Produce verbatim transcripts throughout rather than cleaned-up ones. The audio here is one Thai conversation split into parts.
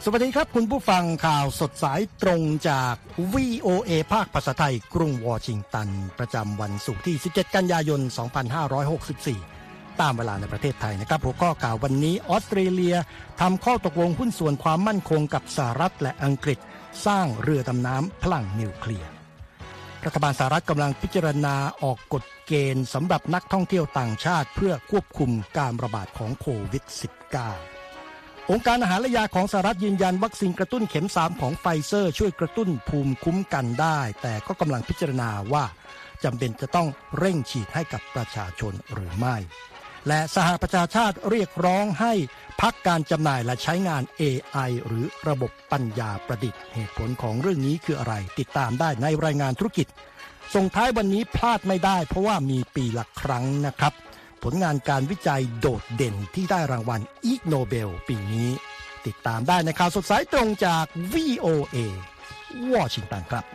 สวัสดีครับคุณผู้ฟังข่าวสดสายตรงจาก วี โอ เอ ภาคภาษาไทยกรุงวอชิงตันประจำวันศุกร์ที่สิบเจ็ดกันยายนสองพันห้าร้อยหกสิบสี่ตามเวลาในประเทศไทยนะครับหัวข้อข่าววันนี้ออสเตรเลียทำข้อตกลงหุ้นส่วนความมั่นคงกับสหรัฐและอังกฤษสร้างเรือดำน้ำพลังนิวเคลียร์รัฐบาลสหรัฐกำลังพิจารณาออกกฎเกณฑ์สำหรับนักท่องเที่ยวต่างชาติเพื่อควบคุมการระบาดของโควิด สิบเก้าองค์การอาหารและยาของสหรัฐยืนยันวัคซีนกระตุ้นเข็มสามของไฟเซอร์ช่วยกระตุ้นภูมิคุ้มกันได้แต่ก็กำลังพิจารณาว่าจำเป็นจะต้องเร่งฉีดให้กับประชาชนหรือไม่และสหประชาชาติเรียกร้องให้พักการจำหน่ายและใช้งาน เอ ไอ หรือระบบปัญญาประดิษฐ์เหตุผลของเรื่องนี้คืออะไรติดตามได้ในรายงานธุรกิจส่งท้ายวันนี้พลาดไม่ได้เพราะว่ามีปีละครั้งนะครับผลงานการวิจัยโดดเด่นที่ได้รางวัลอีกโนเบลปีนี้ติดตามได้ในข่าวสดสายตรงจาก วี โอ เอ วอชิงตันครับ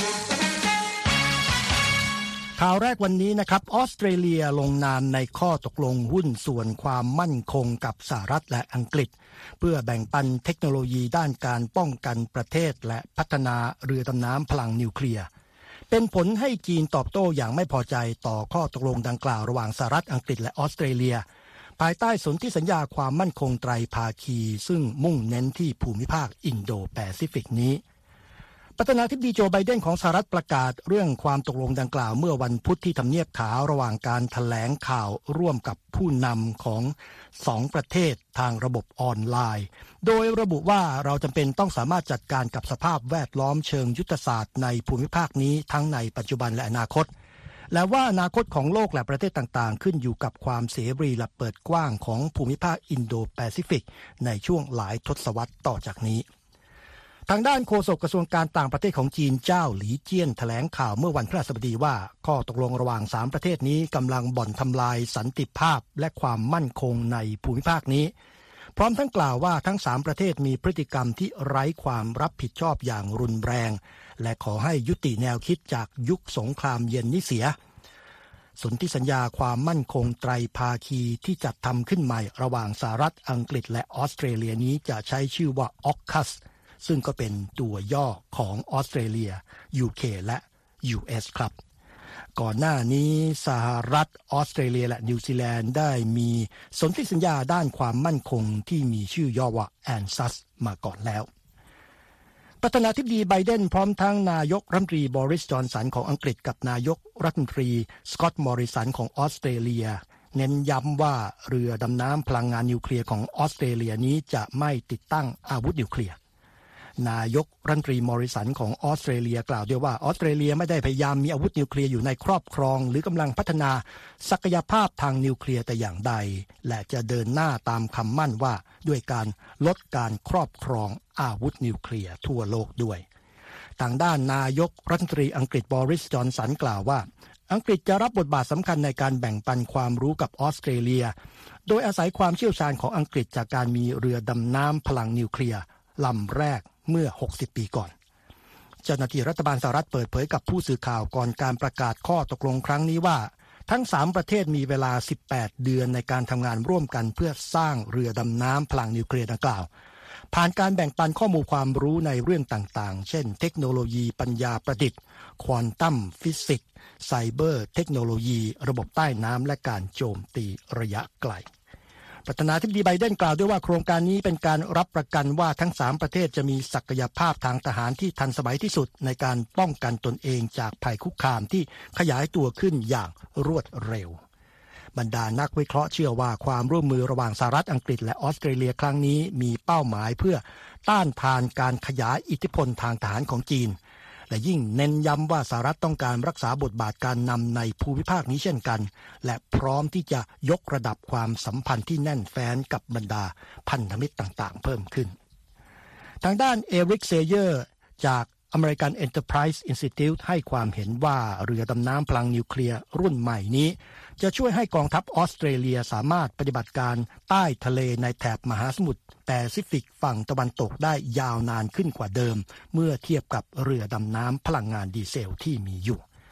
ข่าวแรกวันนี้นะครับออสเตรเลียลงนามในข้อตกลงหุ้นส่วนความมั่นคงกับสหรัฐและอังกฤษเพื่อแบ่งปันเทคโนโลยีด้านการป้องกันประเทศและพัฒนาเรือดำน้ำพลังนิวเคลียร์เป็นผลให้จีนตอบโต้อย่างไม่พอใจต่อข้อตกลงดังกล่าวระหว่างสหรัฐอังกฤษและออสเตรเลียภายใต้สนธิสัญญาความมั่นคงไตรภาคีซึ่งมุ่งเน้นที่ภูมิภาคอินโดแปซิฟิกนี้ประธานาธิบดีโจไบเดนของสหรัฐประกาศเรื่องความตกลงดังกล่าวเมื่อวันพุธที่ทำเนียบขาวระหว่างการแถลงข่าวร่วมกับผู้นำของสองประเทศทางระบบออนไลน์โดยระบุว่าเราจำเป็นต้องสามารถจัดการกับสภาพแวดล้อมเชิงยุทธศาสตร์ในภูมิภาคนี้ทั้งในปัจจุบันและอนาคตและว่าอนาคตของโลกและประเทศต่างๆขึ้นอยู่กับความเสรีและเปิดกว้างของภูมิภาคอินโดแปซิฟิกในช่วงหลายทศวรรษต่อจากนี้ทางด้านโฆษกกระทรวงการต่างประเทศของจีนเจ้าหลีเจี้ยนแถลงข่าวเมื่อวันพฤหัสบดีว่าข้อตกลงระหว่างสามประเทศนี้กำลังบ่อนทำลายสันติภาพและความมั่นคงในภูมิภาคนี้พร้อมทั้งกล่าวว่าทั้งสามประเทศมีพฤติกรรมที่ไร้ความรับผิดชอบอย่างรุนแรงและขอให้ยุติแนวคิดจากยุคสงครามเย็นนี้เสียสนธิสัญญาความมั่นคงไตรภาคีที่จัดทำขึ้นใหม่ระหว่างสหรัฐอังกฤษและออสเตรเลียนี้จะใช้ชื่อว่า ออคคัส ซึ่งก็เป็นตัวย่อของออสเตรเลีย ยู เค และ ยู เอส ครับก่อนหน้านี้สหรัฐออสเตรเลียและนิวซีแลนด์ได้มีสนธิสัญญาด้านความมั่นคงที่มีชื่อย่อว่า แอนซัส มาก่อนแล้วประธานาธิบดีไบเดนพร้อมทั้งนายกรัฐมนตรีบอริส จอนสันของอังกฤษกับนายกรัฐมนตรีสกอตต์มอริสันของออสเตรเลียเน้นย้ำว่าเรือดำน้ำพลังงานนิวเคลียร์ของออสเตรเลียนี้จะไม่ติดตั้งอาวุธนิวเคลียร์นายกรัฐมนตรีมอริสันของออสเตรเลียกล่าวด้วยว่าออสเตรเลียไม่ได้พยายามมีอาวุธนิวเคลียร์อยู่ในครอบครองหรือกำลังพัฒนาศักยภาพทางนิวเคลียร์แต่อย่างใดและจะเดินหน้าตามคำมั่นว่าด้วยการลดการครอบครองอาวุธนิวเคลียร์ทั่วโลกด้วยทางด้านนายกรัฐมนตรีอังกฤษบอริส จอนสันกล่าวว่าอังกฤษจะรับบทบาทสำคัญในการแบ่งปันความรู้กับออสเตรเลียโดยอาศัยความเชี่ยวชาญของอังกฤษจากการมีเรือดำน้ำพลังนิวเคลียร์ลำแรกเมื่อหกสิบปีก่อนเจ้าหน้าที่รัฐบาลสหรัฐเปิดเผยกับผู้สื่อข่าวก่อนการประกาศข้อตกลงครั้งนี้ว่าทั้งสามประเทศมีเวลาสิบแปดเดือนในการทำงานร่วมกันเพื่อสร้างเรือดำน้ำพลังนิวเคลียร์ดังกล่าวผ่านการแบ่งปันข้อมูลความรู้ในเรื่องต่างๆเช่นเทคโนโลยีปัญญาประดิษฐ์ควอนตัมฟิสิกส์ไซเบอร์เทคโนโลยีระบบใต้น้ำและการโจมตีระยะไกลประธานาธิบดีไบเดนกล่าวด้วยว่าโครงการนี้เป็นการรับประกันว่าทั้งสามประเทศจะมีศักยภาพทางทหารที่ทันสมัยที่สุดในการป้องกันตนเองจากภัยคุกคามที่ขยายตัวขึ้นอย่างรวดเร็วบรรดานักวิเคราะห์เชื่อว่าความร่วมมือระหว่างสหรัฐอังกฤษและออสเตรเลียครั้งนี้มีเป้าหมายเพื่อต้านทานการขยายอิทธิพลทางทหารของจีนและยิ่งเน้นย้ำว่าสหรัฐต้องการรักษาบทบาทการนำในภูมิภาคนี้เช่นกันและพร้อมที่จะยกระดับความสัมพันธ์ที่แน่นแฟ้นกับบรรดาพันธมิตรต่างๆเพิ่มขึ้นทางด้านเอริกเซเยอร์จาก American Enterprise Institute ให้ความเห็นว่าเรือดำน้ำพลังนิวเคลียร์รุ่นใหม่นี้จะช่วยให้กองทัพออสเตรเลียสามารถปฏิบัติการใต้ทะเลในแถบมหาสมุทรแปซิฟิกฝั่งตะวันตกได้ยาวนานขึ้นกว่าเดิมเมื่อเทียบกับเรือดำน้ำพลังงานดีเซลที่มีอยู่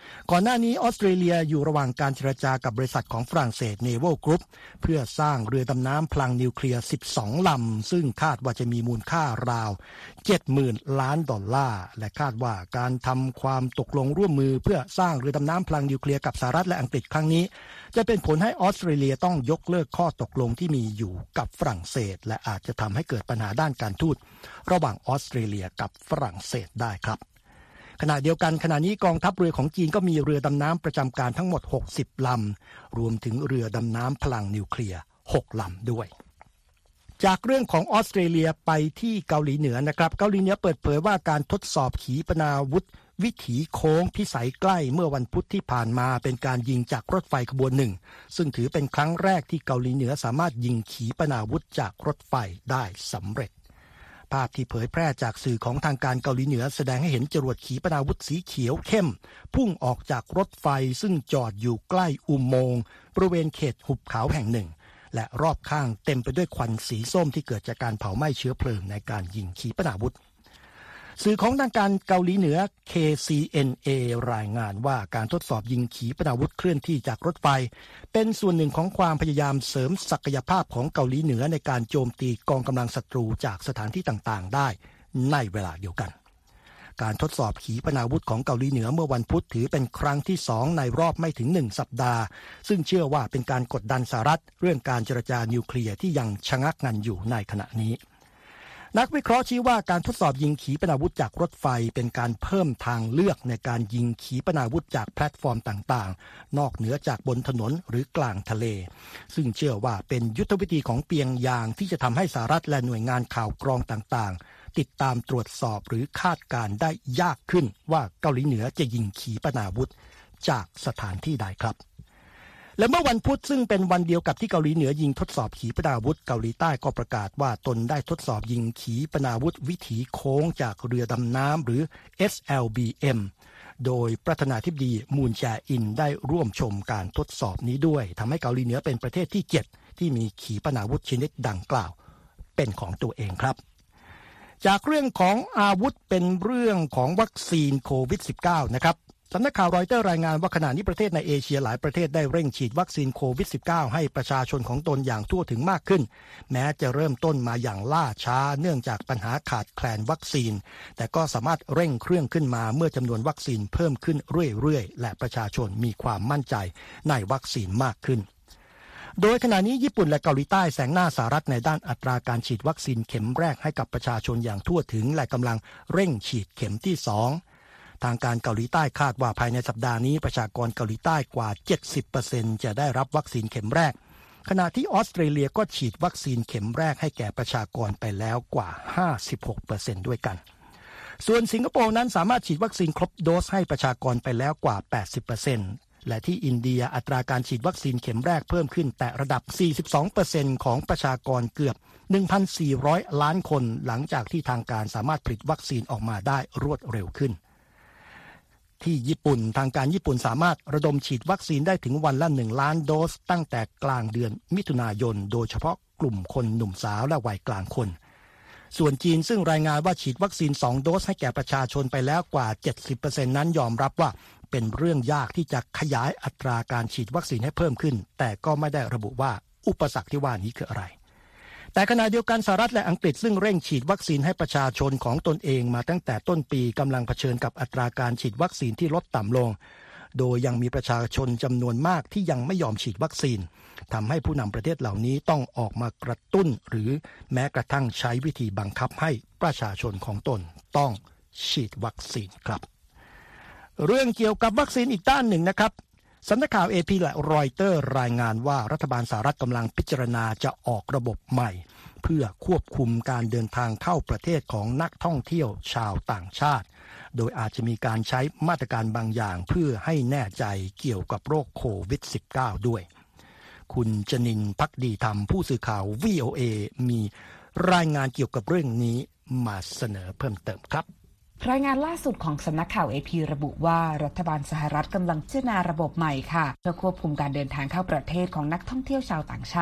ก่อนหน้านี้ออสเตรเลียอยู่ระหว่างการเจรจากับบริษัทของฝรั่งเศส Naval Group เพื่อสร้างเรือดำน้ำพลังนิวเคลียร์สิบสองลำซึ่งคาดว่าจะมีมูลค่าราว เจ็ดหมื่น ล้านดอลลาร์และคาดว่าการทำความตกลงร่วมมือเพื่อสร้างเรือดำน้ำพลังนิวเคลียร์กับสหรัฐและอังกฤษครั้งนี้จะเป็นผลให้ออสเตรเลียต้องยกเลิกข้อตกลงที่มีอยู่กับฝรั่งเศสและอาจจะทำให้เกิดปัญหาด้านการทูตระหว่างออสเตรเลียกับฝรั่งเศสได้ครับขณะเดียวกันขณะนี้กองทัพเรือของจีนก็มีเรือดำน้ำประจำการทั้งหมดหกสิบลำรวมถึงเรือดำน้ำพลังนิวเคลียร์หกลำด้วยจากเรื่องของออสเตรเลียไปที่เกาหลีเหนือนะครับเกาหลีเหนือเปิดเผยว่าการทดสอบขีปนาวุธวิถีโค้งพิสัยใกล้เมื่อวันพุธที่ผ่านมาเป็นการยิงจากรถไฟขบวนหนึ่งซึ่งถือเป็นครั้งแรกที่เกาหลีเหนือสามารถยิงขีปนาวุธจากรถไฟได้สำเร็จภาพที่เผยแพร่จากสื่อของทางการเกาหลีเหนือแสดงให้เห็นจรวดขีปนาวุธสีเขียวเข้มพุ่งออกจากรถไฟซึ่งจอดอยู่ใกล้อุโมงค์บริเวณเขตหุบเขาแห่งหนึ่งและรอบข้างเต็มไปด้วยควันสีส้มที่เกิดจากการเผาไหม้เชื้อเพลิงในการยิงขีปนาวุธสื่อของทางการเกาหลีเหนือ เค ซี เอ็น เอ รายงานว่าการทดสอบยิงขีปนาวุธเคลื่อนที่จากรถไฟเป็นส่วนหนึ่งของความพยายามเสริมศักยภาพของเกาหลีเหนือในการโจมตีกองกำลังศัตรูจากสถานที่ต่างๆได้ในเวลาเดียวกันการทดสอบขีปนาวุธของเกาหลีเหนือเมื่อวันพุธถือเป็นครั้งที่สองในรอบไม่ถึงหนึ่งสัปดาห์ซึ่งเชื่อว่าเป็นการกดดันสหรัฐเรื่องการเจรจานิวเคลียร์ที่ยังชะงักงันอยู่ในขณะนี้นักวิเคราะห์ชี้ว่าการทดสอบยิงขีปนาวุธจากรถไฟเป็นการเพิ่มทางเลือกในการยิงขีปนาวุธจากแพลตฟอร์มต่างๆนอกเหนือจากบนถนนหรือกลางทะเลซึ่งเชื่อว่าเป็นยุทธวิธีของเปียงยางที่จะทำให้สหรัฐและหน่วยงานข่าวกรองต่างๆติดตามตรวจสอบหรือคาดการได้ยากขึ้นว่าเกาหลีเหนือจะยิงขีปนาวุธจากสถานที่ใดครับและเมื่อวันพุธซึ่งเป็นวันเดียวกับที่เกาหลีเหนือยิงทดสอบขีปนาวุธเกาหลีใต้ก็ประกาศว่าตนได้ทดสอบยิงขีปนาวุธวิถีโค้งจากเรือดำน้ำหรือ เอส แอล บี เอ็ม โดยประธานาธิบดีมูนแจอินได้ร่วมชมการทดสอบนี้ด้วยทำให้เกาหลีเหนือเป็นประเทศที่เจ็ดที่มีขีปนาวุธชนิดดังกล่าวเป็นของตัวเองครับจากเรื่องของอาวุธเป็นเรื่องของวัคซีนโควิด สิบเก้า นะครับสำนักข่าวรอยเตอร์รายงานว่าขณะนี้ประเทศในเอเชียหลายประเทศได้เร่งฉีดวัคซีนโควิด สิบเก้า ให้ประชาชนของตนอย่างทั่วถึงมากขึ้นแม้จะเริ่มต้นมาอย่างล่าช้าเนื่องจากปัญหาขาดแคลนวัคซีนแต่ก็สามารถเร่งเครื่องขึ้นมาเมื่อจำนวนวัคซีนเพิ่มขึ้นเรื่อยๆและประชาชนมีความมั่นใจในวัคซีนมากขึ้นโดยขณะนี้ญี่ปุ่นและเกาหลีใต้แซงหน้าสหรัฐในด้านอัตราการฉีดวัคซีนเข็มแรกให้กับประชาชนอย่างทั่วถึงและกำลังเร่งฉีดเข็มที่สองทางการเกาหลีใต้คาดว่าภายในสัปดาห์นี้ประชากรเกาหลีใต้กว่า เจ็ดสิบเปอร์เซ็นต์ จะได้รับวัคซีนเข็มแรกขณะที่ออสเตรเลียก็ฉีดวัคซีนเข็มแรกให้แก่ประชากรไปแล้วกว่า ห้าสิบหกเปอร์เซ็นต์ ด้วยกันส่วนสิงคโปร์นั้นสามารถฉีดวัคซีนครบโดสให้ประชากรไปแล้วกว่า แปดสิบเปอร์เซ็นต์ และที่อินเดียอัตราการฉีดวัคซีนเข็มแรกเพิ่มขึ้นแต่ระดับ สี่สิบสองเปอร์เซ็นต์ ของประชากรเกือบ หนึ่งพันสี่ร้อย ล้านคนหลังจากที่ทางการสามารถผลิตวัคซีนออกมาได้รวดเร็วขึ้นที่ญี่ปุ่นทางการญี่ปุ่นสามารถระดมฉีดวัคซีนได้ถึงวันละหนึ่งล้านโดสตั้งแต่กลางเดือนมิถุนายนโดยเฉพาะกลุ่มคนหนุ่มสาวและวัยกลางคนส่วนจีนซึ่งรายงานว่าฉีดวัคซีนสองโดสให้แก่ประชาชนไปแล้วกว่า เจ็ดสิบเปอร์เซ็นต์ นั้นยอมรับว่าเป็นเรื่องยากที่จะขยายอัตราการฉีดวัคซีนให้เพิ่มขึ้นแต่ก็ไม่ได้ระบุว่าอุปสรรคที่ว่านี้คืออะไรแต่ขณะเดียวกันสหรัฐและอังกฤษซึ่งเร่งฉีดวัคซีนให้ประชาชนของตนเองมาตั้งแต่ต้นปีกำลังเผชิญกับอัตราการฉีดวัคซีนที่ลดต่ำลงโดยยังมีประชาชนจำนวนมากที่ยังไม่ยอมฉีดวัคซีนทำให้ผู้นำประเทศเหล่านี้ต้องออกมากระตุ้นหรือแม้กระทั่งใช้วิธีบังคับให้ประชาชนของตนต้องฉีดวัคซีนครับเรื่องเกี่ยวกับวัคซีนอีกด้านหนึ่งนะครับสำนักข่าว เอ พี และรอยเตอร์รายงานว่ารัฐบาลสหรัฐกำลังพิจารณาจะออกระบบใหม่เพื่อควบคุมการเดินทางเข้าประเทศของนักท่องเที่ยวชาวต่างชาติโดยอาจจะมีการใช้มาตรการบางอย่างเพื่อให้แน่ใจเกี่ยวกับโรคโควิด สิบเก้า ด้วยคุณจนินทร์ภักดีธรรมผู้สื่อข่าว วี โอ เอ มีรายงานเกี่ยวกับเรื่องนี้มาเสนอเพิ่มเติมครับรายงานล่าสุดของสำนักข่าว เอ พี ระบุว่ารัฐบาลสหรัฐกำลังพิจารณาระบบใหม่ค่ะเพื่อควบคุมการเดินทางเข้าประเทศของนักท่องเที่ยวชาวต่างชาติ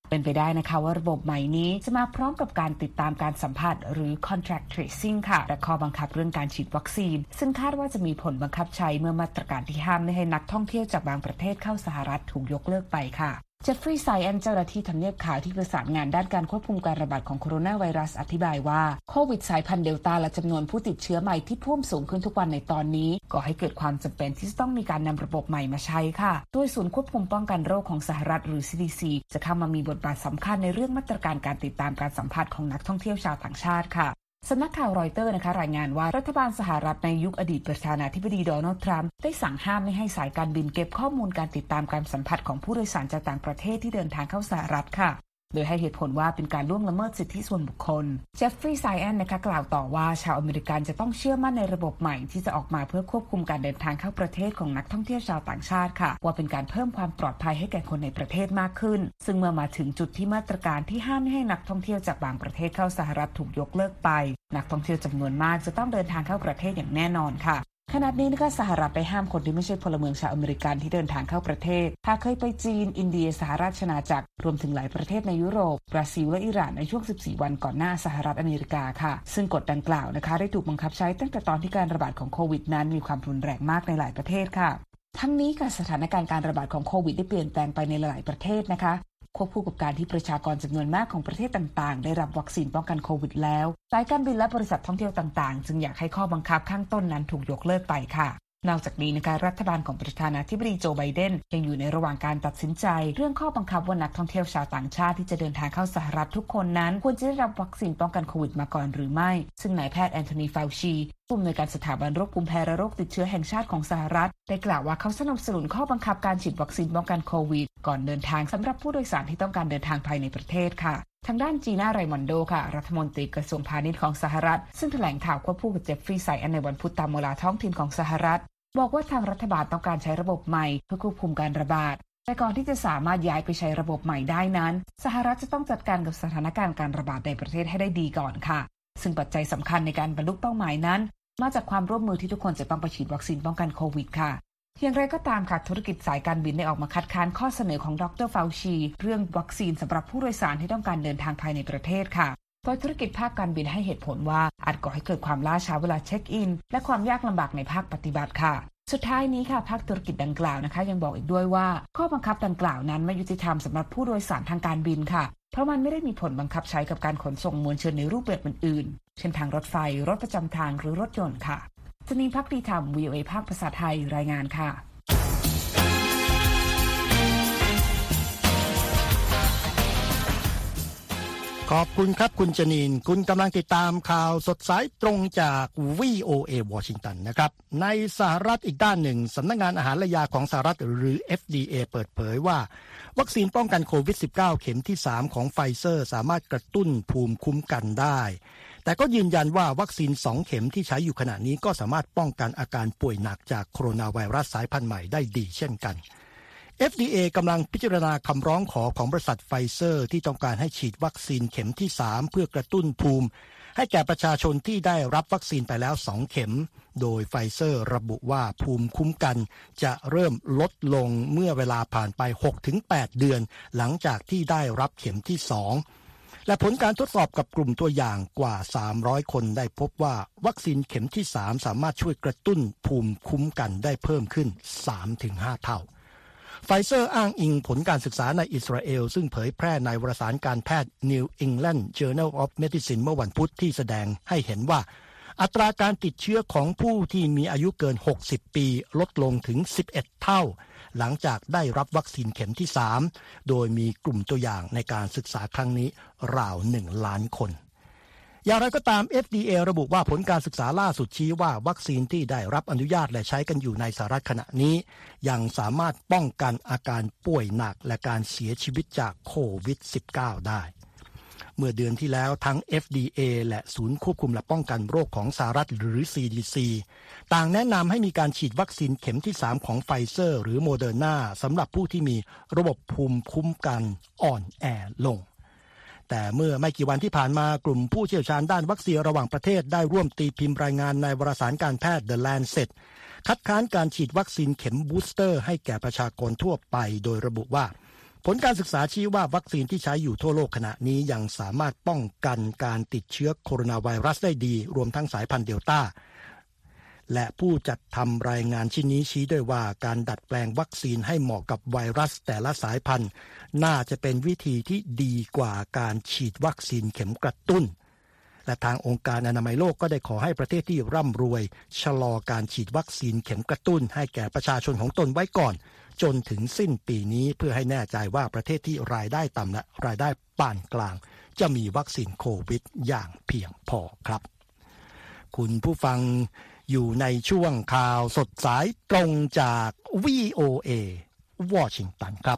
เป็นไปได้นะคะว่าระบบใหม่นี้จะมาพร้อมกับการติดตามการสัมผัสหรือ contact tracing ค่ะและข้อบังคับเรื่องการฉีดวัคซีนซึ่งคาดว่าจะมีผลบังคับใช้เมื่อมาตรการที่ห้ามไม่ให้นักท่องเที่ยวจากบางประเทศเข้าสหรัฐถูกยกเลิกไปค่ะเจฟฟรีย์ ไซแอนเจ้าหน้าที่ทำเนียบขาวที่ประสานงานด้านการควบคุมการระบาดของโคโรนาไวรัสอธิบายว่าโควิดสายพันธุ์เดลต้าและจำนวนผู้ติดเชื้อใหม่ที่เพิ่มสูงขึ้นทุกวันในตอนนี้ก่อให้เกิดความจำเป็นที่จะต้องมีการนำระบบใหม่มาใช้ค่ะโดยศูนย์ควบคุมป้องกันโรคของสหรัฐหรือ ซี ดี ซี จะเข้ามามีบทบาทสำคัญในเรื่องมาตรการการติดตามการสัมผัสของนักท่องเที่ยวชาวต่างชาติค่ะสำนักข่าวรอยเตอร์นะคะรายงานว่ารัฐบาลสหรัฐในยุคอดีตประธานาธิบดีโดนัลด์ทรัมป์ได้สั่งห้ามไม่ให้สายการบินเก็บข้อมูลการติดตามการสัมผัสของผู้โดยสารจากต่างประเทศที่เดินทางเข้าสหรัฐค่ะโดยให้เหตุผลว่าเป็นการล่วงละเมิดสิทธิส่วนบุคคลเจฟฟรีย์ ไซแอนนะคะกล่าวต่อว่าชาวอเมริกันจะต้องเชื่อมั่นในระบบใหม่ที่จะออกมาเพื่อควบคุมการเดินทางเข้าประเทศของนักท่องเที่ยวชาวต่างชาติค่ะว่าเป็นการเพิ่มความปลอดภัยให้แก่คนในประเทศมากขึ้นซึ่งเมื่อมาถึงจุดที่มาตรการที่ห้ามไม่ให้นักท่องเที่ยวจากบางประเทศเข้าสหรัฐถูกยกเลิกไปนักท่องเที่ยวจำนวนมากจะต้องเดินทางเข้าประเทศอย่างแน่นอนค่ะขณะนี้นะคะสหรัฐได้ห้ามคนที่ไม่ใช่พลเมืองชาวอเมริกันที่เดินทางเข้าประเทศหากเคยไปจีนอินเดียสหราชอาณาจักรรวมถึงหลายประเทศในยุโรปบราซิลและอิหร่านในช่วงสิบสี่วันก่อนหน้าสหรัฐอเมริกาค่ะซึ่งกฎดังกล่าวนะคะได้ถูกบังคับใช้ตั้งแต่ตอนที่การระบาดของโควิดนั้นมีความรุนแรงมากในหลายประเทศค่ะทั้งนี้การสถานการณ์การระบาดของโควิดได้เปลี่ยนแปลงไปในหลายประเทศนะคะควบคู่กับการที่ประชากรจำนวนมากของประเทศต่างๆได้รับวัคซีนป้องกันโควิดแล้วสายการบินและบริษัทท่องเที่ยวต่างๆจึงอยากให้ข้อบังคับข้างต้นนั้นถูกยกเลิกไปค่ะนอกจากนี้นะคะรัฐบาลของประธานาธิบดีโจไบเดนยังอยู่ในระหว่างการตัดสินใจเรื่องข้อบังคับว่านักท่องเที่ยวชาวต่างชาติที่จะเดินทางเข้าสหรัฐทุกคนนั้นควรจะได้รับวัคซีนป้องกันโควิดมาก่อนหรือไม่ซึ่งนายแพทย์แอนโทนี ฟาวชีผู้อำนวยการสถาบันโรคภูมิแพ้และโรคติดเชื้อแห่งชาติของสหรัฐได้กล่าวว่าเขาสนับสนุนข้อบังคับการฉีดวัคซีนป้องกันโควิดก่อนเดินทางสำหรับผู้โดยสารที่ต้องการเดินทางภายในประเทศค่ะทางด้านจีน่าไรมอนโดค่ะรัฐมนตรีกระทรวงพาณิชย์ของสหรัฐซึ่งแถลงข่าวควบคู่กับเจฟฟรีย์ ไซแอนในวันพุธตามเวลาท้องถิ่นของสหรัฐบอกว่าทางรัฐบาลต้องการใช้ระบบใหม่เพื่อควบคุมการระบาดแต่ก่อนที่จะสามารถย้ายไปใช้ระบบใหม่ได้นั้นสหรัฐจะต้องจัดการกับสถานการณ์การระบาดในประเทศให้ได้ดีก่อนค่ะซึ่งปัจจัยสำคัญในการบรรลุเป้าหมายนั้นมาจากความร่วมมือที่ทุกคนจะต้องไปฉีดวัคซีนป้องกันโควิดค่ะอย่างไรก็ตามค่ะธุรกิจสายการบินได้ออกมาคัดค้านข้อเสนอของดร.ฟาวชีเรื่องวัคซีนสำหรับผู้โดยสารที่ต้องการเดินทางภายในประเทศค่ะโดยธุรกิจภาคการบินให้เหตุผลว่าอาจก่อให้เกิดความล่าช้าเวลาเช็คอินและความยากลำบากในภาคปฏิบัติค่ะสุดท้ายนี้ค่ะภาคธุรกิจดังกล่าวนะคะยังบอกอีกด้วยว่าข้อบังคับดังกล่าวนั้นไม่ยุติธรรมสำหรับผู้โดยสารทางการบินค่ะเพราะมันไม่ได้มีผลบังคับใช้กับการขนส่งมวลชนในรูปแบบอื่นๆเช่นทางรถไฟรถประจำทางหรือรถยนต์ค่ะชนีภักดีธรรม วี โอ เอ ภาคภาษาไทยรายงานค่ะขอบคุณครับคุณจนีนคุณกำลังติดตามข่าวสดสายตรงจาก วี โอ เอ วอชิงตันนะครับในสหรัฐอีกด้านหนึ่งสำนักงานอาหารและยาของสหรัฐหรือ เอฟ ดี เอ เปิดเผยว่าวัคซีนป้องกันโควิด สิบเก้า เข็มที่สามของไฟเซอร์สามารถกระตุ้นภูมิคุ้มกันได้แต่ก็ยืนยันว่าวัคซีนสองเข็มที่ใช้อยู่ขณะนี้ก็สามารถป้องกันอาการป่วยหนักจากโคโรนาไวรัสสายพันธุ์ใหม่ได้ดีเช่นกันเอฟ ดี เอ กำลังพิจารณาคำร้องขอของบริษัทไฟเซอร์ที่ต้องการให้ฉีดวัคซีนเข็มที่สามเพื่อกระตุ้นภูมิให้แก่ประชาชนที่ได้รับวัคซีนไปแล้วสองเข็มโดยไฟเซอร์ระบุว่าภูมิคุ้มกันจะเริ่มลดลงเมื่อเวลาผ่านไป หกถึงแปด เดือนหลังจากที่ได้รับเข็มที่สองและผลการทดสอบกับกลุ่มตัวอย่างกว่าสามร้อยคนได้พบว่าวัคซีนเข็มที่สามสามารถช่วยกระตุ้นภูมิคุ้มกันได้เพิ่มขึ้น สามถึงห้า เท่าไฟเซอร์อ้างอิงผลการศึกษาในอิสราเอลซึ่งเผยแพร่ในวารสารการแพทย์ New England Journal of Medicine เมื่อวันพุธที่แสดงให้เห็นว่าอัตราการติดเชื้อของผู้ที่มีอายุเกินหกสิบปีลดลงถึงสิบเอ็ดเท่าหลังจากได้รับวัคซีนเข็มที่สามโดยมีกลุ่มตัวอย่างในการศึกษาครั้งนี้ราวหนึ่งล้านคนอย่างไรก็ตาม เอฟ ดี เอ ระบุว่าผลการศึกษาล่าสุดชี้ว่าวัคซีนที่ได้รับอนุญาตและใช้กันอยู่ในสหรัฐขณะนี้ยังสามารถป้องกันอาการป่วยหนักและการเสียชีวิตจากโควิด สิบเก้า ได้เมื่อเดือนที่แล้วทั้ง เอฟ ดี เอ และศูนย์ควบคุมและป้องกันโรคของสหรัฐหรือ ซี ดี ซี ต่างแนะนำให้มีการฉีดวัคซีนเข็มที่สามของไฟเซอร์หรือโมเดอร์นาสำหรับผู้ที่มีระบบภูมิคุ้มกันอ่อนแอลงแต่เมื่อไม่กี่วันที่ผ่านมากลุ่มผู้เชี่ยวชาญด้านวัคซีนระหว่างประเทศได้ร่วมตีพิมพ์รายงานในวารสารการแพทย์ The Lancet คัดค้านการฉีดวัคซีนเข็มบูสเตอร์ให้แก่ประชากรทั่วไปโดยระบุว่าผลการศึกษาชี้ว่าวัคซีนที่ใช้อยู่ทั่วโลกขณะนี้ยังสามารถป้องกันการติดเชื้อโคโรนาไวรัสได้ดีรวมทั้งสายพันธุ์เดลต้าและผู้จัดทำรายงานชิ้นนี้ชี้ด้วยว่าการดัดแปลงวัคซีนให้เหมาะกับไวรัสแต่ละสายพันธุ์น่าจะเป็นวิธีที่ดีกว่าการฉีดวัคซีนเข็มกระตุ้นและทางองค์การอนามัยโลกก็ได้ขอให้ประเทศที่ร่ำรวยชะลอการฉีดวัคซีนเข็มกระตุ้นให้แก่ประชาชนของตนไว้ก่อนจนถึงสิ้นปีนี้เพื่อให้แน่ใจว่าประเทศที่รายได้ต่ำและรายได้ปานกลางจะมีวัคซีนโควิดอย่างเพียงพอครับคุณผู้ฟังอยู่ในช่วงข่าวสดสายตรงจาก วี โอ เอ วอชิงตันครับ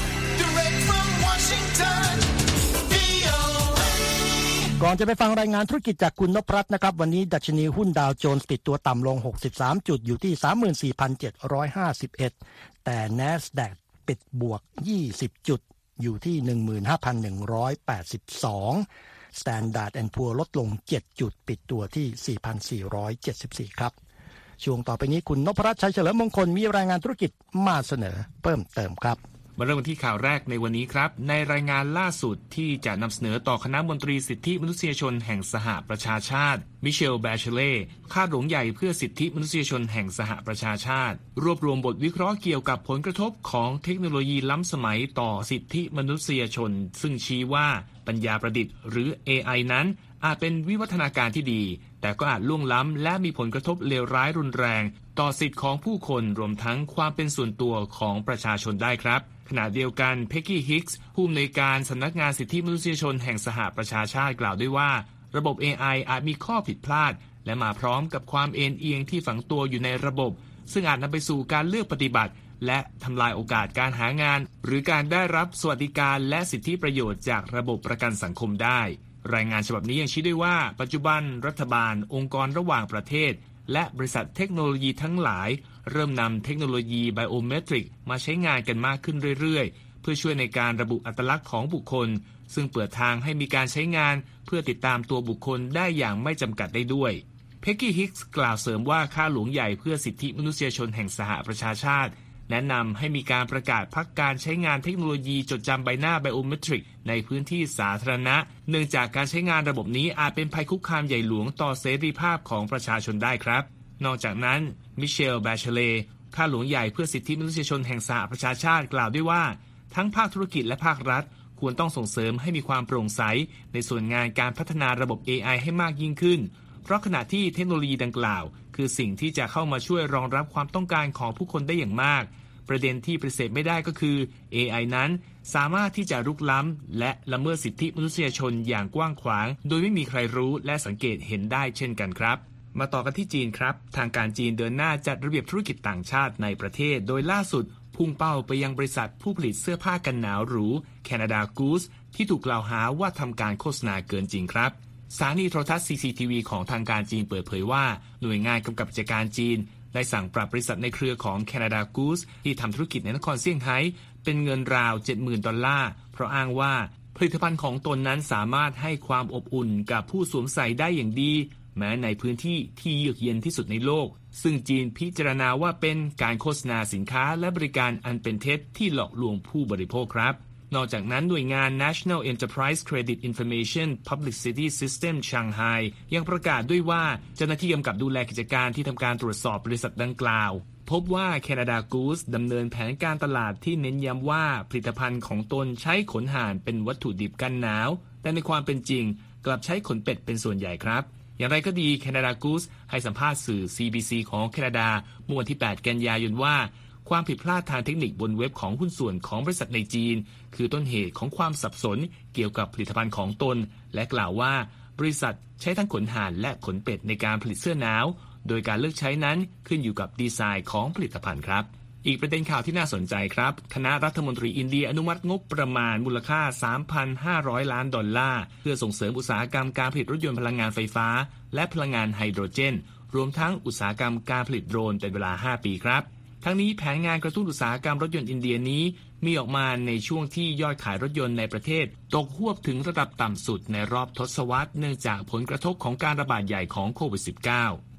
ก่อนจะไปฟังรายงานธุรกิจจากคุณนพรัตน์นะครับวันนี้ดัชนีหุ้นดาวโจนส์ปิดตัวต่ำลงหกสิบสามจุดอยู่ที่ สามหมื่นสี่พันเจ็ดร้อยห้าสิบเอ็ด แต่ NASDAQ ปิดบวกยี่สิบจุดอยู่ที่ หนึ่งหมื่นห้าพันหนึ่งร้อยแปดสิบสอง Standard แอนด์ Poor's ลดลงเจ็ดจุดปิดตัวที่ สี่พันสี่ร้อยเจ็ดสิบสี่ ครับช่วงต่อไปนี้คุณนพรัตน์ชัยเฉลิมมงคลมีรายงานธุรกิจมาเสนอเพิ่มเติมครับมาเริ่มที่ข่าวแรกในวันนี้ครับในรายงานล่าสุดที่จะนำเสนอต่อคณะมนตรีสิทธิมนุษยชนแห่งสหประชาชาติมิเชลแบเชเล่ข้าหลวงใหญ่เพื่อสิทธิมนุษยชนแห่งสหประชาชาติรวบรวมบทวิเคราะห์เกี่ยวกับผลกระทบของเทคโนโลยีล้ำสมัยต่อสิทธิมนุษยชนซึ่งชี้ว่าปัญญาประดิษฐ์หรือ เอ ไอ นั้นอาจเป็นวิวัฒนาการที่ดีแต่ก็อาจล่วงล้ำและมีผลกระทบเลวร้ายรุนแรงต่อสิทธิของผู้คนรวมทั้งความเป็นส่วนตัวของประชาชนได้ครับขณะเดียวกันเพ็กกี้ฮิกส์ผู้อำนวยการสำนักงานสิทธิมนุษยชนแห่งสหประชาชาติกล่าวด้วยว่าระบบ เอ ไอ อาจมีข้อผิดพลาดและมาพร้อมกับความเอ็นเอียงที่ฝังตัวอยู่ในระบบซึ่งอาจนำไปสู่การเลือกปฏิบัติและทำลายโอกาสการหางานหรือการได้รับสวัสดิการและสิทธิประโยชน์จากระบบประกันสังคมได้รายงานฉบับนี้ยังชี้ด้วยว่าปัจจุบันรัฐบาลองค์กรระหว่างประเทศและบริษัทเทคโนโลยีทั้งหลายเริ่มนำเทคโนโลยีไบโอเมตริกมาใช้งานกันมากขึ้นเรื่อยๆเพื่อช่วยในการระบุอัตลักษณ์ของบุคคลซึ่งเปิดทางให้มีการใช้งานเพื่อติดตามตัวบุคคลได้อย่างไม่จำกัดได้ด้วยเพ็กกี้ฮิกส์กล่าวเสริมว่าข้าหลวงใหญ่เพื่อสิทธิมนุษยชนแห่งสหประชาชาติแนะนำให้มีการประกาศพักการใช้งานเทคโนโลยีจดจำใบหน้าไบโอเมตริกในพื้นที่สาธารณะเนื่องจากการใช้งานระบบนี้อาจเป็นภัยคุกคามใหญ่หลวงต่อเสรีภาพของประชาชนได้ครับนอกจากนั้นมิเชลแบเชเล่ข้าหลวงใหญ่เพื่อสิทธิมนุษยชนแห่งสหประชาชาติกล่าวด้วยว่าทั้งภาคธุรกิจและภาครัฐควรต้องส่งเสริมให้มีความโปร่งใสในส่วนงานการพัฒนาระบบ เอ ไอ ให้มากยิ่งขึ้นเพราะขณะที่เทคโนโลยีดังกล่าวคือสิ่งที่จะเข้ามาช่วยรองรับความต้องการของผู้คนได้อย่างมากประเด็นที่ปฏิเสธไม่ได้ก็คือ เอ ไอ นั้นสามารถที่จะรุกล้ำและละเมิดสิทธิมนุษยชนอย่างกว้างขวางโดยไม่มีใครรู้และสังเกตเห็นได้เช่นกันครับมาต่อกันที่จีนครับทางการจีนเดินหน้าจัดระเบียบธุรกิจต่างชาติในประเทศโดยล่าสุดพุ่งเป้าไปยังบริษัทผู้ผลิตเสื้อผ้ากันหนาวหรูแคนาดากูสที่ถูกกล่าวหาว่าทำการโฆษณาเกินจริงครับสถานีโทรทัศน์ ซี ซี ที วี ของทางการจีนเปิดเผยว่าหน่วยงานกำกับกิจการจีนได้สั่งปรับบริษัทในเครือของแคนาดากูสที่ทำธุรกิจในนครเซี่ยงไฮ้เป็นเงินราว เจ็ดหมื่น ดอลลาร์เพราะอ้างว่าผลิตภัณฑ์ของตนนั้นสามารถให้ความอบอุ่นกับผู้สวมใส่ได้อย่างดีแม้ในพื้นที่ที่เยือกเย็นที่สุดในโลกซึ่งจีนพิจารณาว่าเป็นการโฆษณาสินค้าและบริการอันเป็นเท็จที่หลอกลวงผู้บริโภคครับนอกจากนั้นหน่วยงาน National Enterprise Credit Information Publicity System Shanghai ยังประกาศด้วยว่าเจ้าหน้าที่กำกับดูแลกิจการที่ทำการตรวจสอบบริษัทดังกล่าวพบว่า Canada Goose ดำเนินแผนการตลาดที่เน้นย้ำว่าผลิตภัณฑ์ของตนใช้ขนห่านเป็นวัตถุดิบกันหนาวแต่ในความเป็นจริงกลับใช้ขนเป็ดเป็นส่วนใหญ่ครับอย่างไรก็ดี Canada Goose ให้สัมภาษณ์สื่อ ซี บี ซี ของแคนาดาเมื่อวันที่แปดกันยายนว่าความผิดพลาดทางเทคนิคบนเว็บของหุ้นส่วนของบริษัทในจีนคือต้นเหตุของความสับสนเกี่ยวกับผลิตภัณฑ์ของตนและกล่าวว่าบริษัทใช้ทั้งขนห่านและขนเป็ดในการผลิตเสื้อหนาวโดยการเลือกใช้นั้นขึ้นอยู่กับดีไซน์ของผลิตภัณฑ์ครับอีกประเด็นข่าวที่น่าสนใจครับคณะรัฐมนตรีอินเดียอนุมัติงบประมาณมูลค่า สามพันห้าร้อย ล้านดอลลาร์เพื่อส่งเสริมอุตสาหกรรมการผลิตรถยนต์พลังงานไฟฟ้าและพลังงานไฮโดรเจนรวมทั้งอุตสาหกรรมการผลิตโดรนเป็นเวลาห้าปีครับทั้งนี้แผนงานกระตุ้นอุตสาหกรรมรถยนต์อินเดียนี้มีออกมาในช่วงที่ยอดขายรถยนต์ในประเทศตกฮวบถึงระดับต่ำสุดในรอบทศวรรษเนื่องจากผลกระทบของการระบาดใหญ่ของโควิด สิบเก้า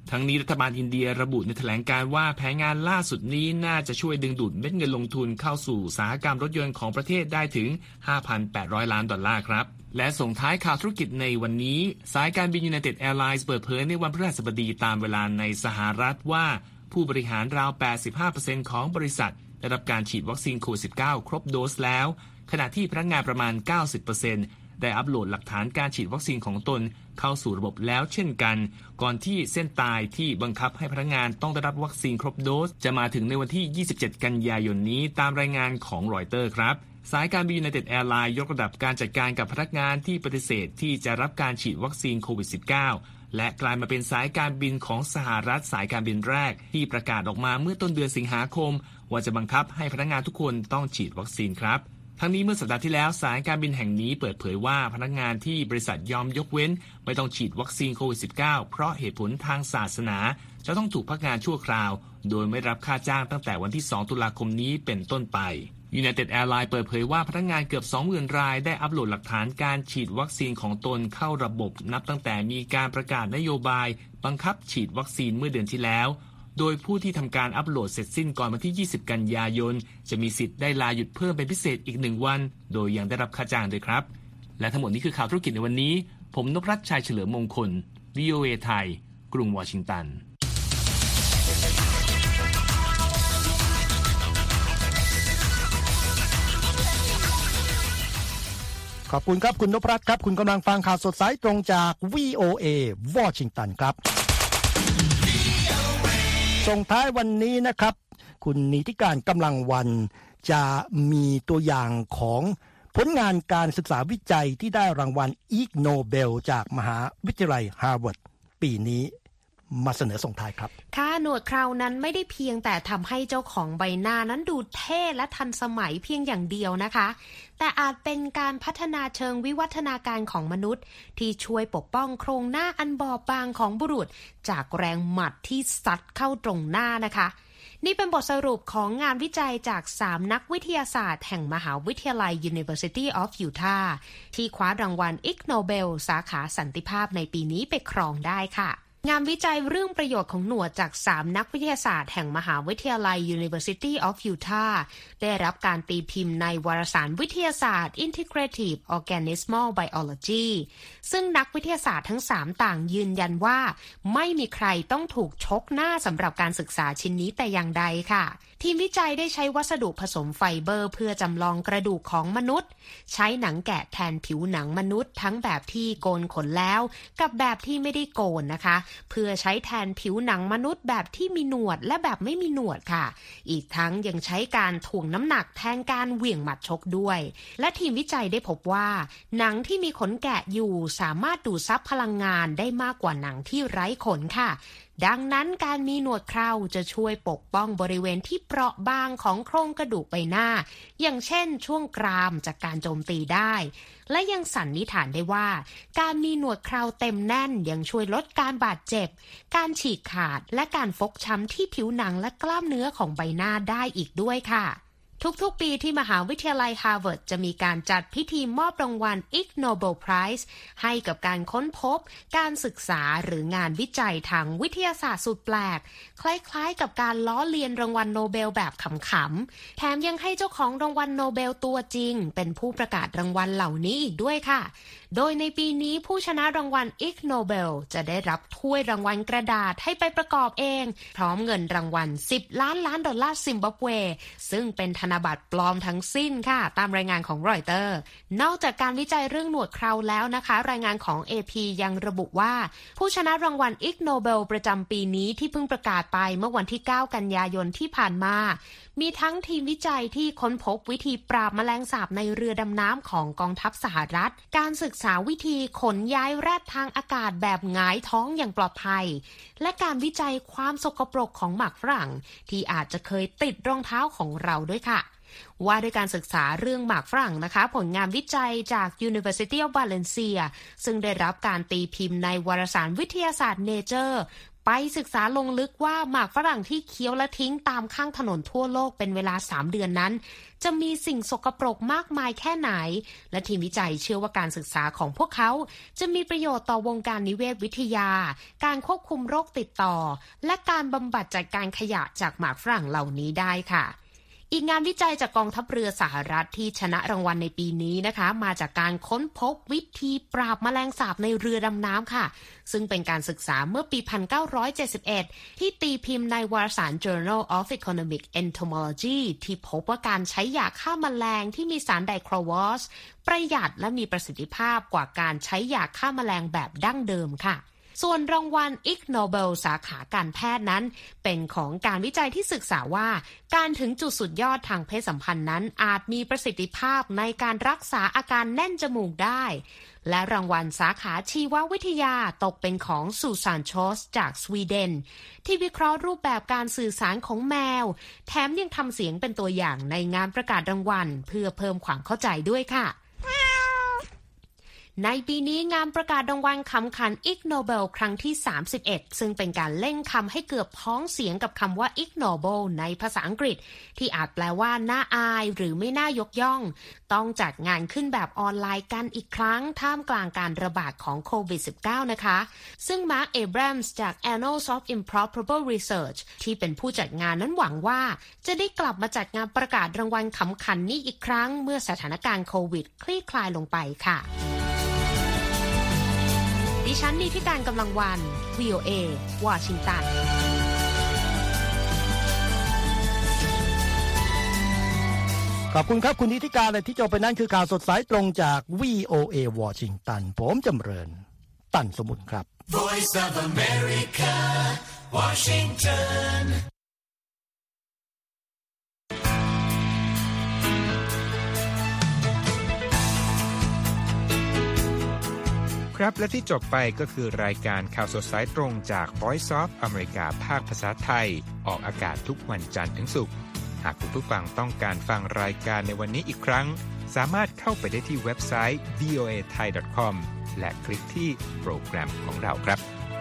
ทั้งนี้รัฐบาลอินเดียระบุในแถลงการณ์ว่าแผนงานล่าสุดนี้น่าจะช่วยดึงดูดเม็ดเงินลงทุนเข้าสู่อุตสาหกรรมรถยนต์ของประเทศได้ถึง ห้าพันแปดร้อย ล้านดอลลาร์ครับและส่งท้ายข่าวธุรกิจในวันนี้สายการบิน United Airlines เปิดเผยในวันพฤหัสบดีตามเวลาในสหรัฐว่าผู้บริหารราว แปดสิบห้าเปอร์เซ็นต์ ของบริษัทได้รับการฉีดวัคซีนโควิด สิบเก้า ครบโดสแล้วขณะที่พนักงานประมาณ เก้าสิบเปอร์เซ็นต์ ได้อัปโหลดหลักฐานการฉีดวัคซีนของตนเข้าสู่ระบบแล้วเช่นกันก่อนที่เส้นตายที่บังคับให้พนักงานต้องได้รับวัคซีนครบโดสจะมาถึงในวันที่ ยี่สิบเจ็ด กันยายนนี้ตามรายงานของรอยเตอร์ครับสายการบิน United Airlines ยกระดับการจัดการกับพนักงานที่ปฏิเสธที่จะรับการฉีดวัคซีนโควิด สิบเก้า และกลายมาเป็นสายการบินของสหรัฐสายการบินแรกที่ประกาศออกมาเมื่อต้นเดือนสิงหาคมว่าจะบังคับให้พนักงานทุกคนต้องฉีดวัคซีนครับทั้งนี้เมื่อสัปดาห์ที่แล้วสายการบินแห่งนี้เปิดเผยว่าพนักงานที่บริษัทยอมยกเว้นไม่ต้องฉีดวัคซีนโควิด สิบเก้า เพราะเหตุผลทางศาสนาจะต้องถูกพักงานชั่วคราวโดยไม่รับค่าจ้างตั้งแต่วันที่สองตุลาคมนี้เป็นต้นไป United Airlines เปิดเผยว่าพนักงานเกือบ สองหมื่น รายได้อัปโหลดหลักฐานการฉีดวัคซีนของตนเข้าระบบนับตั้งแต่มีการประกาศนโยบายบังคับฉีดวัคซีนเมื่อเดือนที่แล้วโดยผู้ที่ทำการอัปโหลดเสร็จสิ้นก่อนวันที่ ยี่สิบ กันยายนจะมีสิทธิ์ได้ลาหยุดเพิ่มเป็นพิเศษอีกหนึ่งวันโดยยังได้รับค่าจ้างด้วยครับและทั้งหมดนี้คือข่าวธุรกิจในวันนี้ผมนพรัตน์ชัยเฉลิมมงคล วี โอ เอ ไทยกรุงวอชิงตันขอบคุณครับคุณนพรัตน์ครับคุณกำลังฟังข่าวสดสายตรงจาก วี โอ เอ วอชิงตันครับส่งท้ายวันนี้นะครับคุณนิติการกำลังวันจะมีตัวอย่างของผลงานการศึกษาวิจัยที่ได้รางวัลอีกโนเบลจากมหาวิทยาลัยฮาร์วาร์ดปีนี้มาเสนอส่งท้ายครับค่ะหนวดเครานั้นไม่ได้เพียงแต่ทำให้เจ้าของใบหน้านั้นดูเท่และทันสมัยเพียงอย่างเดียวนะคะแต่อาจเป็นการพัฒนาเชิงวิวัฒนาการของมนุษย์ที่ช่วยปกป้องโครงหน้าอันบอบบางของบุรุษจากแรงหมัดที่ซัดเข้าตรงหน้านะคะนี่เป็นบทสรุปของงานวิจัยจากสามนักวิทยาศาสตร์แห่งมหาวิทยาลัย University of Utah ที่คว้ารางวัลอิกโนเบลสาขาสันติภาพในปีนี้ไปครองได้ค่ะงานวิจัยเรื่องประโยชน์ของหนวดจากสามนักวิทยาศาสตร์แห่งมหาวิทยาลัย University of Utah ได้รับการตีพิมพ์ในวารสารวิทยาศาสตร์ Integrative Organismal Biology ซึ่งนักวิทยาศาสตร์ทั้งสามต่างยืนยันว่าไม่มีใครต้องถูกชกหน้าสำหรับการศึกษาชิ้นนี้แต่อย่างใดค่ะทีมวิจัยได้ใช้วัสดุผสมไฟเบอร์เพื่อจำลองกระดูกของมนุษย์ใช้หนังแกะแทนผิวหนังมนุษย์ทั้งแบบที่โกนขนแล้วกับแบบที่ไม่ได้โกนนะคะเพื่อใช้แทนผิวหนังมนุษย์แบบที่มีหนวดและแบบไม่มีหนวดค่ะอีกทั้งยังใช้การถ่วงน้ำหนักแทนการเหวี่ยงหมัดชกด้วยและทีมวิจัยได้พบว่าหนังที่มีขนแกะอยู่สามารถดูดซับพลังงานได้มากกว่าหนังที่ไร้ขนค่ะดังนั้นการมีหนวดเคราจะช่วยปกป้องบริเวณที่เปราะบางของโครงกระดูกใบหน้าอย่างเช่นช่วงกรามจากการโจมตีได้และยังสันนิษฐานได้ว่าการมีหนวดเคราเต็มแน่นยังช่วยลดการบาดเจ็บการฉีกขาดและการฟกช้ำที่ผิวหนังและกล้ามเนื้อของใบหน้าได้อีกด้วยค่ะทุกๆปีที่มหาวิทยาลัยฮาร์วาร์ดจะมีการจัดพิธีมอบรางวัล Ig Nobel Prize ให้กับการค้นพบการศึกษาหรืองานวิจัยทางวิทยาศาสตร์สุดแปลกคล้ายๆกับการล้อเลียนรางวัลโนเบลแบบขำๆแถมยังให้เจ้าของรางวัลโนเบลตัวจริงเป็นผู้ประกาศรางวัลเหล่านี้อีกด้วยค่ะโดยในปีนี้ผู้ชนะรางวัล Ig Nobel จะได้รับถ้วยรางวัลกระดาษให้ไปประกอบเองพร้อมเงินรางวัลสิบล้านล้านดอลลาร์ซิมบับเวซึ่งเป็นธนบัตรปลอมทั้งสิ้นค่ะตามรายงานของรอยเตอร์นอกจากการวิจัยเรื่องหนวดเคราแล้วนะคะรายงานของ เอ พี ยังระบุว่าผู้ชนะรางวัล Ig Nobel ประจำปีนี้ที่เพิ่งประกาศไปเมื่อวันที่เก้ากันยายนที่ผ่านมามีทั้งทีมวิจัยที่ค้นพบวิธีปราบแมลงสาบในเรือดำน้ำของกองทัพสหรัฐการศึกษาวิธีขนย้ายแรดทางอากาศแบบหงายท้องอย่างปลอดภัยและการวิจัยความสกปรกของหมากฝรั่งที่อาจจะเคยติดรองเท้าของเราด้วยค่ะว่าด้วยการศึกษาเรื่องหมากฝรั่งนะคะผลงานวิจัยจาก University of Valencia ซึ่งได้รับการตีพิมพ์ในวารสารวิทยาศาสตร์ Nature ไปศึกษาลงลึกว่าหมากฝรั่งที่เคี้ยวและทิ้งตามข้างถนนทั่วโลกเป็นเวลาสามเดือนนั้นจะมีสิ่งสกปรกมากมายแค่ไหนและทีมวิจัยเชื่อว่าการศึกษาของพวกเขาจะมีประโยชน์ต่อวงการนิเวศวิทยาการควบคุมโรคติดต่อและการบำบัดจัดการขยะจากหมากฝรั่งเหล่านี้ได้ค่ะอีกงานวิจัยจากกองทัพเรือสหรัฐที่ชนะรางวัลในปีนี้นะคะมาจากการค้นพบวิธีปราบแมลงสาบในเรือดำน้ำค่ะซึ่งเป็นการศึกษาเมื่อปี หนึ่งพันเก้าร้อยเจ็ดสิบเอ็ด ที่ตีพิมพ์ในวารสาร Journal of Economic Entomology ที่พบว่าการใช้ยาฆ่าแมลงที่มีสารไดคลอวอสประหยัดและมีประสิทธิภาพกว่าการใช้ยาฆ่าแมลงแบบดั้งเดิมค่ะส่วนรางวัล Ig Nobel สาขาการแพทย์นั้นเป็นของการวิจัยที่ศึกษาว่าการถึงจุดสุดยอดทางเพศสัมพันธ์นั้นอาจมีประสิทธิภาพในการรักษาอาการแน่นจมูกได้และรางวัลสาขาชีววิทยาตกเป็นของซูซานโชสจากสวีเดนที่วิเคราะห์รูปแบบการสื่อสารของแมวแถมยังทำเสียงเป็นตัวอย่างในงานประกาศรางวัลเพื่อเพิ่มความเข้าใจด้วยค่ะในปีนี้งานประกาศรางวัลคำขัน Ig Nobel ครั้งที่สามสิบเอ็ดซึ่งเป็นการเล่นคำให้เกือบพ้องเสียงกับคำว่า ignoble ในภาษาอังกฤษที่อาจแปลว่าน่าอายหรือไม่น่ายกย่องต้องจัดงานขึ้นแบบออนไลน์กันอีกครั้งท่ามกลางการระบาดของโควิด สิบเก้า นะคะซึ่ง Mark Abrams จาก Annals of Improbable Research ที่เป็นผู้จัดงานนั้นหวังว่าจะได้กลับมาจัดงานประกาศรางวัลคำขันนี้อีกครั้งเมื่อสถานการณ์โควิดคลี่คลายลงไปค่ะดิฉันนิติการกำลังวัน วี โอ เอ วอชิงตันขอบคุณครับคุณนิติการและที่จบไปนั้นคือข่าวสดสายตรงจาก วี โอ เอ วอชิงตันผมจำเริญตั้นสมุนครับ Voice of America Washington ครับและที่จบไปก็คือรายการข่าวสดสายตรงจาก Voice of America ภาคภาษาไทยออกอากาศทุกวันจันทร์ถึงศุกร์หากคุณผู้ฟังต้องการฟังรายการในวันนี้อีกครั้งสามารถเข้าไปได้ที่เว็บไซต์ วี โอ เอ ไทย ดอท คอม และคลิกที่โปรแกรมของเราครับ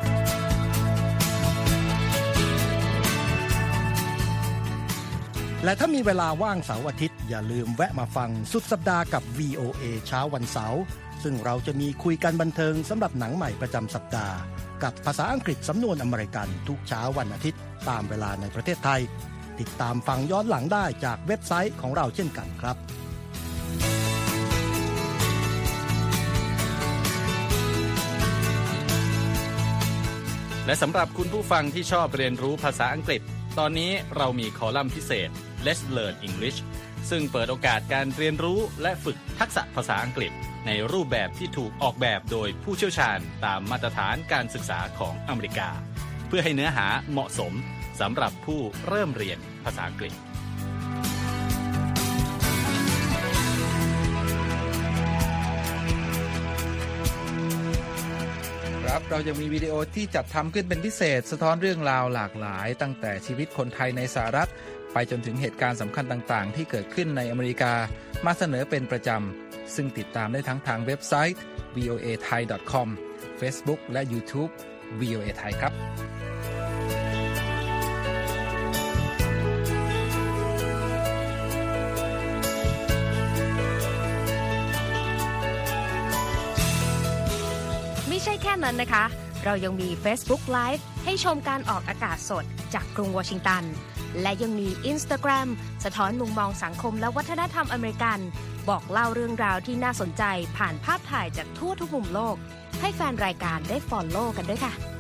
และถ้ามีเวลาว่างเสาร์อาทิตย์อย่าลืมแวะมาฟังสุดสัปดาห์กับ วี โอ เอ เช้าวันเสาร์ซึ่งเราจะมีคุยกันบันเทิงสำหรับหนังใหม่ประจำสัปดาห์กับภาษาอังกฤษสำนวนอเมริกันทุกเช้าวันอาทิตย์ตามเวลาในประเทศไทยติดตามฟังย้อนหลังได้จากเว็บไซต์ของเราเช่นกันครับและสำหรับคุณผู้ฟังที่ชอบเรียนรู้ภาษาอังกฤษตอนนี้เรามีคอลัมน์พิเศษ Let's Learn English ซึ่งเปิดโอกาสการเรียนรู้และฝึกทักษะภาษาอังกฤษในรูปแบบที่ถูกออกแบบโดยผู้เชี่ยวชาญตามมาตรฐานการศึกษาของอเมริกาเพื่อให้เนื้อหาเหมาะสมสำหรับผู้เริ่มเรียนภาษาอังกฤษครับเรายังมีวิดีโอที่จัดทำขึ้นเป็นพิเศษสะท้อนเรื่องราวหลากหลายตั้งแต่ชีวิตคนไทยในสหรัฐไปจนถึงเหตุการณ์สำคัญต่างๆที่เกิดขึ้นในอเมริกามาเสนอเป็นประจำซึ่งติดตามได้ทั้งทางเว็บไซต์ วี โอ เอ ไทย ดอท คอม Facebook และ YouTube วี โอ เอ ไทยครับไม่ใช่แค่นั้นนะคะเรายังมี Facebook Live ให้ชมการออกอากาศสดจากกรุงวอชิงตันและยังมี Instagram สะท้อนมุมมองสังคมและวัฒนธรรมอเมริกันบอกเล่าเรื่องราวที่น่าสนใจผ่านภาพถ่ายจากทั่วทุกมุมโลกให้แฟนรายการได้ follow กันด้วยค่ะ